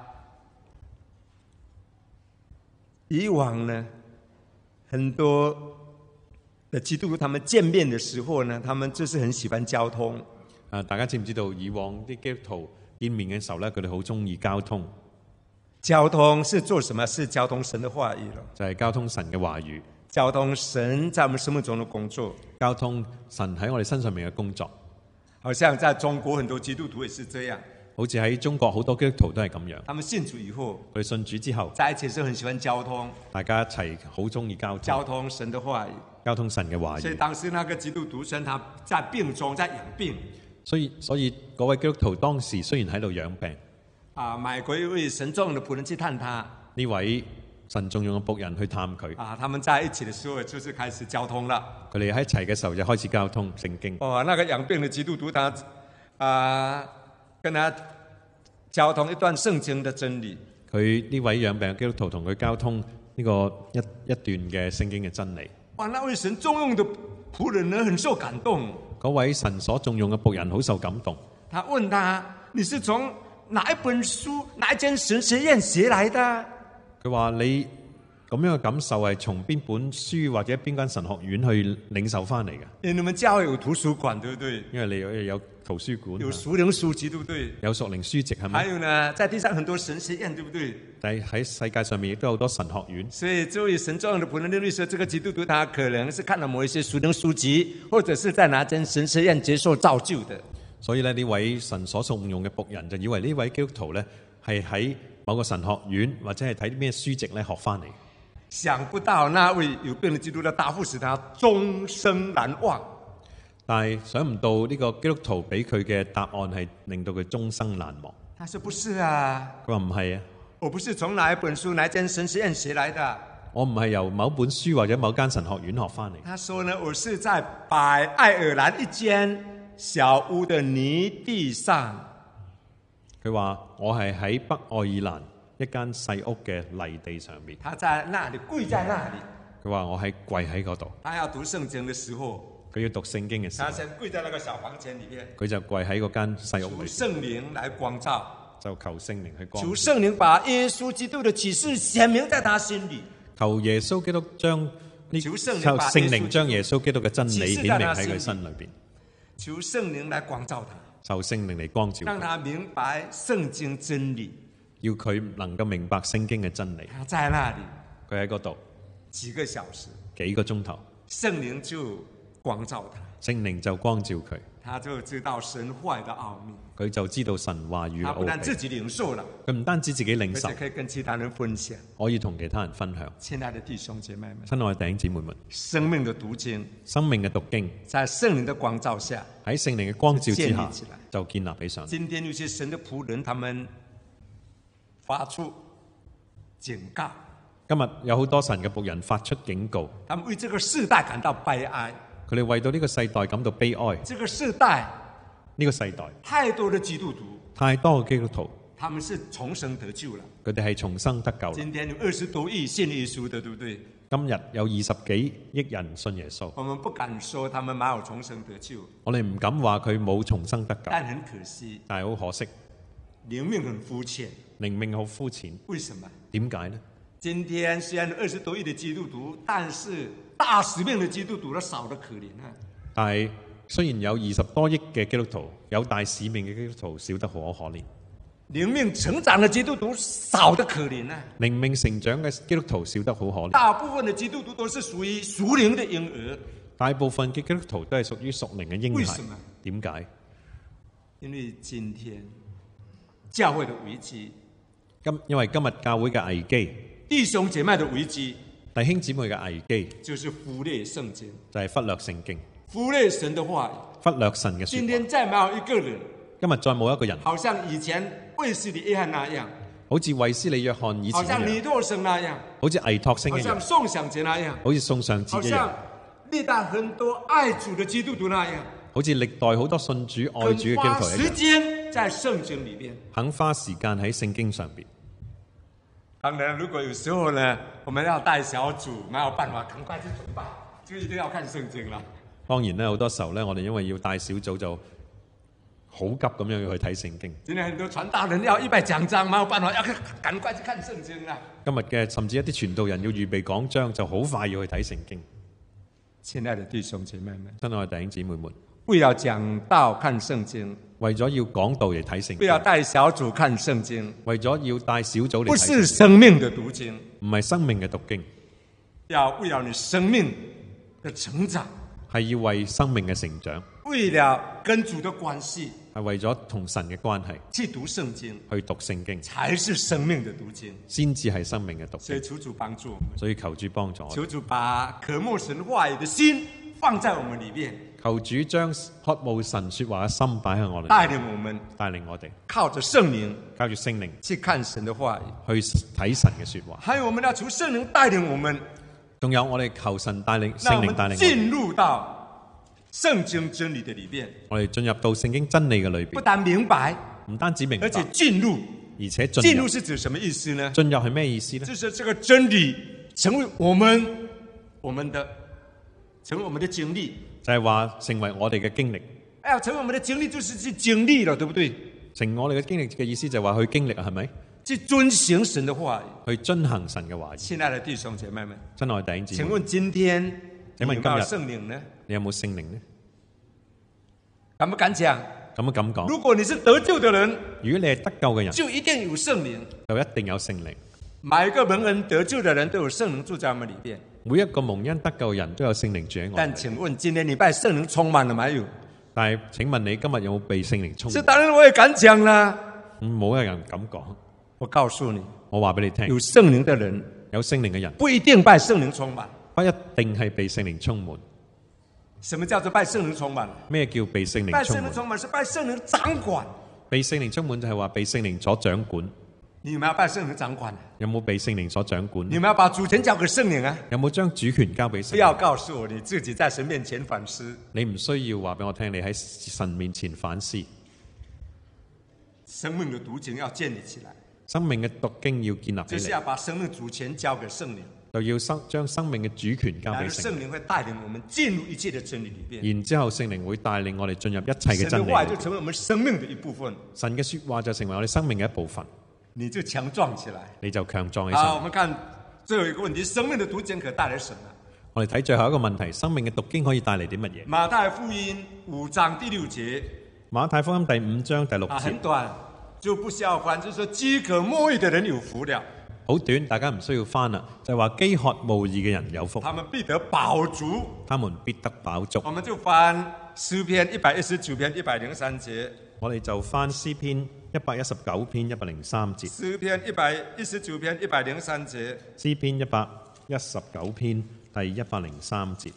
以往呢，很多的基督徒他們見面的時候呢，他們就是很喜歡交通。 啊，大家知唔知道以往啲基督徒見面嘅時候咧，佢哋好中意交通。 交通是做什麼？是交通神的話語咯， 就係交通神嘅話語， 交通神在我們生命中的工作， 交通神喺我哋身上面嘅工作。 好像在中國很多基督徒也是這樣， 好似喺中國好多基督徒都係咁樣。 他們信主以後， 佢哋信主之後， 在一起時候很喜歡交通， 大家一齊好中意交通， 交通神的話語， 交通神嘅話所以語。 當時那個基督徒雖然他在病中在養病， 所以所以嗰位基督徒當時雖然喺度養病， 啊，美國一位神重用的僕人去探他， 呢位神重用嘅僕人去探佢， 啊，他們在一起的時候就是開始交通了。 佢哋喺一齊嘅時候就開始交通聖經。 哦，那個養病的基督徒他啊，跟他交通一段聖經的真理。 佢呢位養病嘅基督徒同佢交通呢個一一段嘅聖經嘅真理。 哇，那位神重用的僕人呢，很受感動。 嗰位神所重用嘅僕人好受感動。 他問他：你是從哪一本書、哪一間神學院學來的？ 佢話你咁樣嘅感受係從邊本書或者邊間神學院去領受翻嚟嘅？ 因為你們教會有圖書館，對不對？ 因為你有有圖書館， 有屬靈書籍，對不對？ 有屬靈書籍係咪？ 還有呢，在地上很多神學院，對不對？ 但係喺世界上面亦都有好多神學院。 所以這位神重用的僕人認為說，這個基督徒他可能是看了某一些屬靈書籍，或者是在哪間神學院接受造就的。 所以咧，呢位神所重用嘅僕人就以為呢位基督徒咧係喺某個神學院或者係睇啲咩書籍咧學翻嚟。 想不到那位有病的基督徒答覆使他終生難忘。 但係想唔到呢個基督徒俾佢嘅答案係令到佢終生難忘。 他說不是啊， 佢話唔係啊， 我不是從哪一本書、哪一間神學院學來的。 我唔係由某本書或者某間神學院學翻嚟。 他說呢，我是在北愛爾蘭一間小屋的泥地上。 佢話我係喺北愛爾蘭一間細屋嘅泥地上面。 他在那裡跪在那裡。 佢話我係跪喺嗰度。 他要讀聖經的時候， 佢要讀聖經嘅時候， 他先跪在那個小房間裡面， 佢就跪喺嗰間細屋求裏， 聖靈來光照， 就求聖靈去光照， 求聖靈把耶穌基督的啟示顯明在他心裡， 求耶穌基督將呢求聖靈求把聖靈將耶穌基督嘅真理顯明喺啟示在他心裡佢心裏邊， 求聖靈來光照他。 就聖靈嚟光照讓佢， 他明白聖經真理。 要佢能夠明白聖經嘅真理。 他在那裡佢喺嗰度幾個小時， 幾個鐘頭， 聖靈就光照他， 聖靈就光照佢， 他就知道神話的奧秘。 佢就知道神話語他嘅奧秘。 不但自己領受了， 佢唔單止自己領受而且，可以跟其他人分享。 可以同其他人分享。 親愛的弟兄姐妹們， 親愛嘅弟兄姊妹們， 生命的讀經生命嘅讀經在聖靈的光照下， 喺聖靈嘅光照之下建立起來就建立起上。 今天有些神的僕人，他們發出警告， 今日有好多神嘅僕人發出警告， 他們為這個世代感到悲哀。 佢哋為到呢個世代感到悲哀。 這個世代呢個世代太多的基督徒， 太多嘅基督徒， 他們是重生得救了。 佢哋係重生得救啦。 今天有二十多億信耶穌的，對不對？ 今日有二十幾億人信耶穌， 我們不敢說他們沒有重生得救， 我哋唔敢話佢冇重生得救， 但很可惜， 但係好可惜， 靈命很膚淺。 靈命好膚淺。 為什麼？ 點解呢？ 今天雖然有二十多億的基督徒，但是大使命的基督徒都少得可憐啊！ 但係雖然有二十多億嘅基督徒，有大使命嘅基督徒少得可可憐， 靈命成長的基督徒少得可憐啊！ 靈命成長嘅基督徒少得好可憐。 大部分的基督徒都是屬於屬靈的嬰兒。 大部分嘅基督徒都係屬於屬靈嘅嬰孩為什麼。 點解？ 因為今天教會的危機， 今因為今日教會嘅危機， 弟兄姐妹的危機， 弟兄姊妹嘅危機就是忽略聖經， 就係忽略聖經， 忽略神的話語。 忽略神嘅說話。 今天再沒有一個人， 今日再冇一個人， 好像以前衛斯理約翰那樣， 好似衛斯理約翰以前好像尼一樣， 托生那樣， 好似倪托星好一樣， 像宋祥傑那樣， 好似宋尚節一樣好像，歷代很多愛主的基督徒那樣， 好似歷代好多信主愛主嘅基督肯花時徒一樣， 間在聖經裏面。 肯花時間喺聖經上邊。 當然，如果有時候呢，我們要帶小組，沒有辦法，趕快去準備，就一定要看聖經啦。 當然咧，好多時候咧，我哋因為要帶小組就好急咁樣要去睇聖經。 今天很多傳道人要預備講章，沒有辦法，要趕快去看聖經啦。 今日嘅甚至一啲傳道人要預備講章，就好快要去睇聖經。 親愛的弟兄姐妹們， 親愛嘅弟兄姊妹們， 為了講道看聖經， 為咗要講道嚟睇聖為了經， 帶小組看聖經， 為咗要帶小組嚟不睇聖經， 是生命的讀經， 唔係生命嘅讀經， 要為了你生命的成長， 係要為生命嘅成長， 為了跟主的關係， 係為咗同神嘅關係去讀聖經， 去讀聖經， 才是生命的讀經。 先至係生命嘅讀經。 所以求主幫助我們， 所以求主幫助我哋， 求主把渴慕神話語的心放在我們裏面， 求主將渴慕神說話嘅心擺喺我哋， 帶領我們帶領我哋靠着聖靈靠住聖靈去看神的話語。 去睇神嘅說話。 還有我們要求聖靈帶領我們， 仲有我哋求神帶領讓我們聖靈帶領我哋， 進入到聖經真理的裏面， 我哋進入到聖經真理嘅裏邊， 不但明白， 唔單止明白， 而且進入。 而且進進入。 入是指什麼意思呢？ 進入係咩意思呢？ 就是這個真理成為我們我們的成為我們的經歷。 就係話成為我哋嘅經歷。 哎呀，成為我們的經歷就是去經歷了，對不對？ 成我哋嘅經歷嘅意思就係話去經歷啊，係咪？ 去遵行神的話語。 去遵行神嘅話語。 親愛的弟兄姐妹們， 親愛弟兄姊妹， 請問今天你有沒有請問今日聖靈呢？ 你有冇聖靈呢？ 敢不敢講？ 咁樣咁講， 如果你是得救的人， 如果你係得救嘅人， 就一定有聖靈。 就一定有聖靈。 每一個蒙恩得救的人都有聖靈住在我們裏邊。 每一個蒙恩得救嘅人都有聖靈住喺我但哋。 請問今天你被聖靈充滿了沒有？ 但係請問你今日有冇被聖靈充滿？ 這當然我也敢講啦。 嗯，冇人咁講。 我告訴你， 我話俾你聽， 有聖靈的人有聖靈嘅人不一定被聖靈充滿。 不一定係被聖靈充滿。 什麼叫做被聖靈充滿？ 咩叫被聖被靈充滿？ 聖靈充滿是被聖靈掌管。 被聖靈充滿就係話被聖靈所掌管。 你有沒有被聖靈掌管？ 有冇被聖靈所掌管？ 你有沒有把主權交給聖靈啊？ 有冇將主權交俾聖靈？ 不要告訴我你自己在神面前反思。 你唔需要話俾我聽，你喺神面前反思。 生命的讀經要建立起來， 生命嘅讀經要建立起嚟， 就是要把生命主權交給聖靈， 就要生將生命嘅主權交俾然後聖聖靈。 靈會帶領我們進入一切的真理裏邊。 然之後聖靈會帶領我哋進入一切嘅神真理裏邊。 的話就成為我們生命的一部分， 神嘅說話就成為我哋生命嘅一部分， 你就強壯起來。 你就強壯起好，我身。 們看最後一個問題：生命的讀經可帶來什麼？ 我哋睇最後一個問題：生命嘅讀經可以帶嚟啲乜嘢？ 馬太福音五章第六節， 馬太福音第五章第六啊， 節很短，就不需要翻，就是說飢渴慕義的人有福了， 好短，大家唔需要翻啦。就係話飢渴慕義嘅人有福， 他們必得飽足。 他們必得飽足。 我們就翻詩篇一百一十九篇一百零三節。 我哋就翻詩篇一百一十九篇一百零三節。 詩篇一百一十九篇一百零三節。 詩篇一百一十九篇第一百零三節。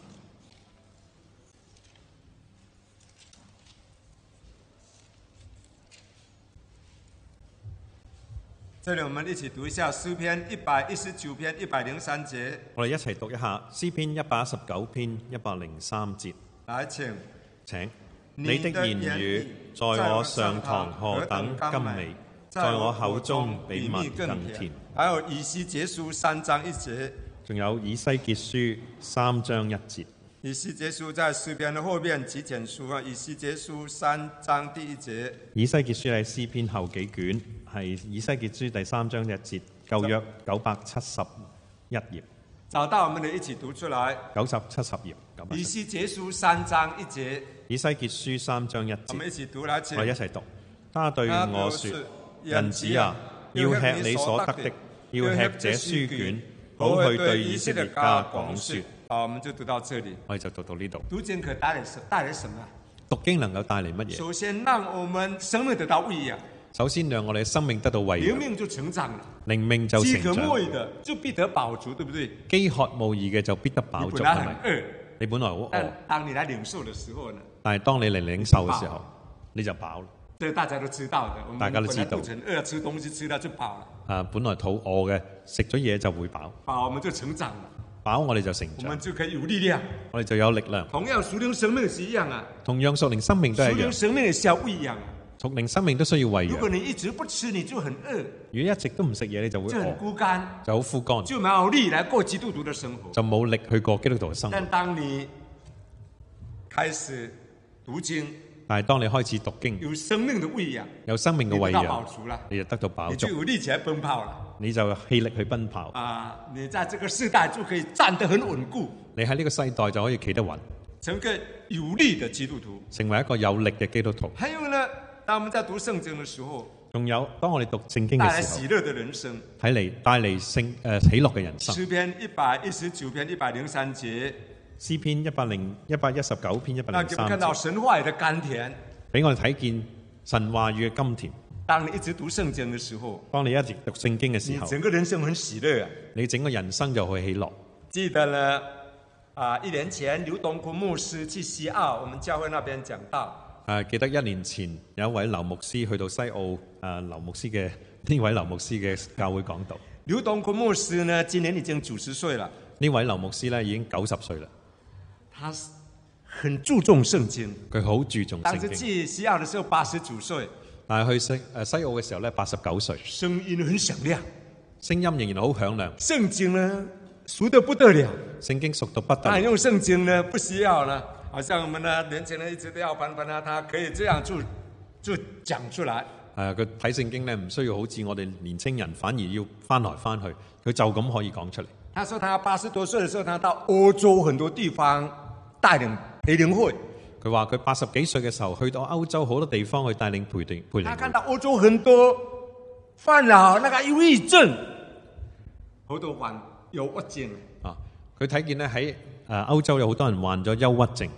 這裡我們一起讀一下詩篇一百一十九篇一百零三節。 我哋一齊讀一下詩篇一百一十九篇一百零三節。 來，請。 請。你的言語在我上膛何等甘美，在我口中比蜜更甜。 還有以西結書三章一節。 仲有以西結書三章一節。 以西結書在詩篇的後面幾卷書啊？以西結書三章第一節。 以西結書喺詩篇後幾卷，係以西結書第三章一節，舊約九百七十一頁。 找到，我們嚟一起讀出來。 九十七十頁。 以西結書三章一節。 以西結書三章一節。 我們一起讀來，請。 我哋一齊讀。他對我說：人子啊，要吃你所得的，要吃這書卷，好去對以色列家講說。 好，我們就讀到這裡。 我哋就讀到呢度。 讀經可帶來什帶來什麼？ 讀經能夠帶嚟乜嘢？ 首先，讓我們生命得到餵養。 首先，讓我哋生命得到餵養。 靈命就成長了。 靈命就成長。 飢渴慕義的就必得飽足，對不對？ 飢渴慕義嘅就必得飽足， 係咪？餓， 你本來好餓。 但當你來領受的時候呢？ 但係當你嚟領受嘅時候，你就飽啦。 這大家都知道的。我們大家都知道。 餓，吃東西吃了就飽了。 啊，本來肚餓嘅，食咗嘢就會飽。 飽，我們就成長了。 飽，我哋就成長。 我們就可以有力量。 我哋就有力量。 同樣，屬靈生命是一樣啊。 同樣，屬靈生命都係一樣。 屬靈生命也需要餵養。 屬靈生命都需要餵養。 如果你一直不吃，你就很餓。 如果一直都唔食嘢，你就會餓。 就很枯乾。 就好枯乾。 就冇力來過基督徒的生活。 就冇力去過基督徒嘅生活。 但當你開始讀經， 但係當你開始讀經， 有生命的餵養， 有生命嘅餵養， 你就得到飽足， 你就有力起來奔跑了。 你就氣力去奔跑。 啊，你在這個世代就可以站得很穩固。 你喺呢個世代就可以企得穩， 成個有力的基督徒， 成為一個有力嘅基督徒。 還有呢，當我們在讀聖經的時候， 仲有當我哋讀聖經嘅時候， 帶來喜樂的人生， 睇嚟帶嚟聖誒喜樂嘅人生。 詩篇一百一十九篇一百零三節， 詩篇一百零一百一十九篇一百零三節。 那看到神話語的甘甜， 俾我哋睇見神話語嘅甘甜。 當你一直讀聖經嘅時候， 當你一直讀聖經嘅時候， 你整個人生很喜樂啊！ 你整個人生就會喜樂。 記得呢，啊，一年前劉東坤牧師去西澳，我們教會那邊講道。 誒，記得一年前有一位劉牧師去到西澳，誒，劉牧師嘅呢位劉牧師嘅教會講道。 劉東坤牧師呢，今年已經九十歲了。 呢位劉牧師呢已經九十歲啦。 他很注重聖經， 佢好注重聖經。 當時去西澳嘅時候八十九歲。 但係去西誒西澳嘅時候咧，八十九歲， 聲音很響亮， 聲音仍然好響亮。 聖經呢熟得不得了， 聖經熟到不得了。 但用聖經呢不需要呢，好像我們呢年輕人一直都要翻翻啊，他可以這樣就就講出來。 誒，佢睇聖經咧唔需要好似我哋年青人，反而要翻來翻去，佢就咁可以講出嚟。 他說他八十多歲嘅時候，他到歐洲很多地方帶領培靈會。 佢話佢八十幾歲嘅時候，去到歐洲好多地方去帶領培靈培靈會。 他看到歐洲很多患了那個憂鬱症，好多患憂鬱症。 啊，佢睇見咧喺誒歐洲有好多人患咗憂鬱症。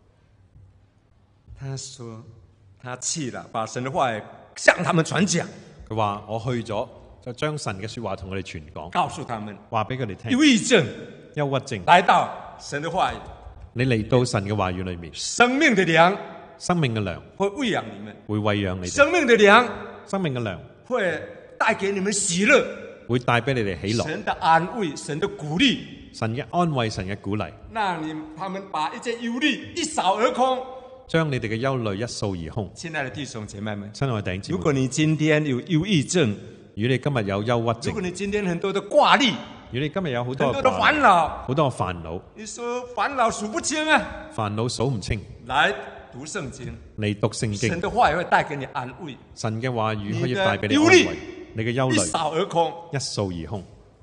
他說他去了，把神的話向他們傳講。 佢話我去咗，就將神嘅說話同佢哋傳講， 告訴他們話俾佢哋聽。 憂鬱症， 憂鬱症， 來到神的話語。 你嚟到神嘅話語裏面， 生命的糧， 生命嘅糧會餵養你們， 會餵養你哋。 生命的糧， 生命嘅糧會帶給你們喜樂， 會帶俾你哋喜樂。 神的安慰，神的鼓勵， 神嘅安慰，神嘅鼓勵， 讓你他們把一切憂慮一掃而空， 將你哋嘅憂慮一掃而空。 親愛的弟兄姐妹們， 親愛的弟兄姊妹， 如果你今天有憂鬱症， 如果你今日有憂鬱症， 如果你今天很多的掛慮， 如果你今日有好多很多的煩惱， 好多嘅煩惱， 你說煩惱數不清啊， 煩惱數唔清， 來讀聖經， 嚟讀聖經， 神的話語會帶給你安慰， 神嘅話語可以帶俾你安慰，你嘅憂慮一掃而空， 一掃而空。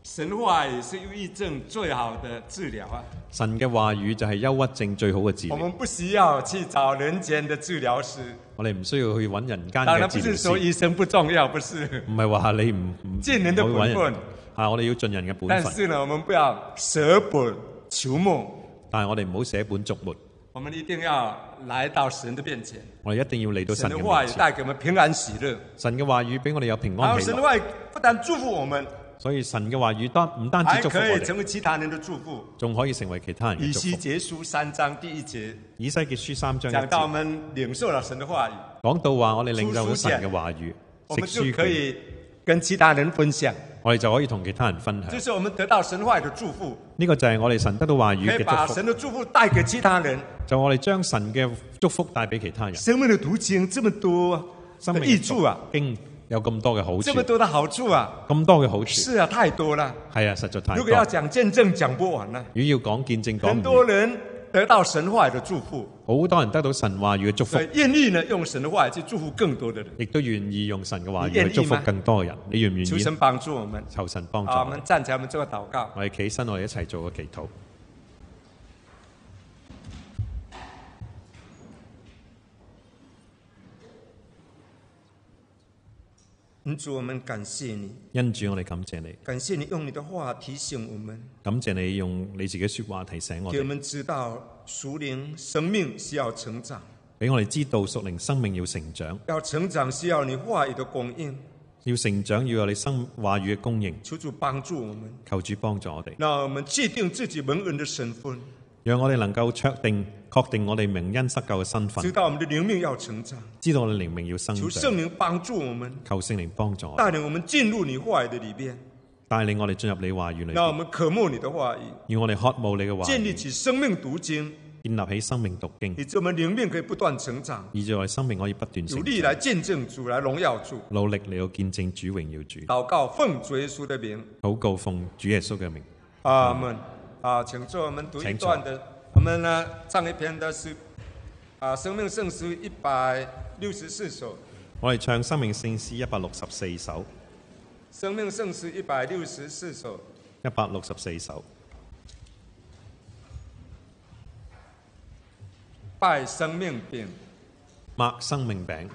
神話語是憂鬱症最好的治療啊！ 神嘅話語就係憂鬱症最好嘅治療。 我們不需要去找人間的治療師。 我哋唔需要去揾人間當然嘅治療不是說醫師。 生不重要，不是。 唔係話你唔唔盡人的本分唔好揾人啊！我哋要盡人嘅本分。 但是呢，我們不要捨本求末。 但係我哋唔好捨本逐末。 我們一定要來到神的面前。 我哋一定要嚟到神神的話語嘅面前。 帶給我們平安喜樂。 神嘅話語俾我哋有平然後安喜樂。 神的話語不但祝福我們， 所以神嘅話語單唔單止還祝福我可以成哋， 為其他人的祝福。 仲可以成為其他人以嘅祝福。 西結書三章第一節以西結書三章一講到我節們領受了神的話語， 講到話，我哋領受咗書卷神嘅話語， 我們就食書卷， 可以跟其他人分享。 我哋就可以同其他人分享。 就是我們得到神話語的祝福， 呢個就係我哋神得到話語可以把嘅祝福， 神的祝福帶給其他人。 就我哋將神嘅祝福帶俾其他人。 生命的途徑這麼多的生命益處啊， 經有咁多嘅好處， 這麼多的好處啊， 咁多嘅好處， 是啊，太多了。 係啊，實在太多。 如果要講見證，講不完啦。 如果要講見證，講很唔完。 多人得到神話語的祝福， 好多人得到神話語嘅祝福所，以願意呢用神的話語去祝福更多的人。 亦都願意用神嘅話語你願意去祝福嗎更多嘅人。你願唔願意？ 求神幫助我們。 求神幫助好，我我們站起來，我們做個禱告。 我哋企起身，我哋一齊做個祈禱。 恩主，我們感謝你， 恩主，我哋感謝你， 感謝你用你的話提醒我們， 感謝你用你自己說話提醒我哋， 給我們知道屬靈生命需要成長， 俾我哋知道屬靈生命要成長， 要成長需要你話語的供應。 要成長要有你生話語嘅供應。 求主幫助我們， 求主幫助我哋， 讓我們確定自己蒙恩的身份， 讓我哋能夠確定確定我哋蒙恩得救嘅身份， 知道我們的靈命要成長。 知道我哋靈命要生求聖長。 靈幫助我們， 求聖靈幫助我哋， 帶領我們進入你話語的裏邊， 帶領我哋進入你話語裏讓我邊， 們渴慕你的話語， 要我哋渴慕你嘅話建立語， 起生命讀經， 建立起生命讀經， 以致我們靈命可以不斷成長， 以致我哋生命可以不斷成努力長， 來見證主，來榮耀主。 努力嚟到見證主榮耀主。 禱告奉主耶穌的名， 禱告奉主耶穌嘅名。 阿門。啊，請坐，我們讀一段的，我們呢唱一篇的是啊《生命聖詩》一百六十四首，《 我哋唱生命聖詩一百六十四首， 生命聖詩》一百六十四首， 一百六十四首。 拜生命餅， 擘生命餅。